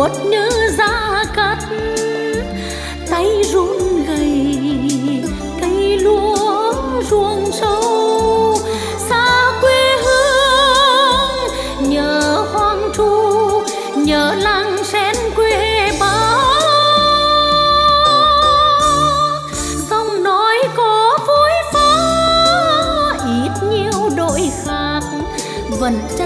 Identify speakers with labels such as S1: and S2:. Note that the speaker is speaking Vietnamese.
S1: buốt như da cắt, tay run gầy cây lúa ruộng sâu. Xa quê hương nhớ hoang tru, nhớ làng sen quê Bắc. Dòng nói có vui phá ít nhiều đổi khác, vẫn